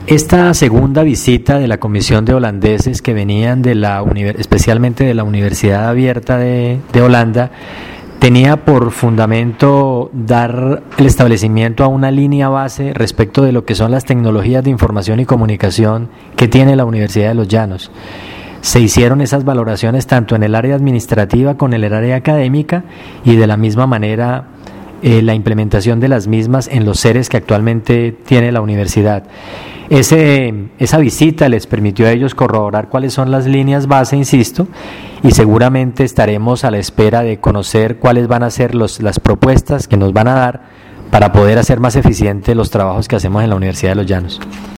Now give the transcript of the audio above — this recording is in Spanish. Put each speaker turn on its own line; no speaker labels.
Esta segunda visita de la comisión de holandeses que venían especialmente de la Universidad Abierta de Holanda, tenía por fundamento dar el establecimiento a una línea base respecto de lo que son las tecnologías de información y comunicación que tiene la Universidad de Los Llanos. Se hicieron esas valoraciones tanto en el área administrativa como en el área académica, y de la misma manera la implementación de las mismas en los seres que actualmente tiene la universidad. Esa visita les permitió a ellos corroborar cuáles son las líneas base, insisto, y seguramente estaremos a la espera de conocer cuáles van a ser las propuestas que nos van a dar para poder hacer más eficientes los trabajos que hacemos en la Universidad de Los Llanos.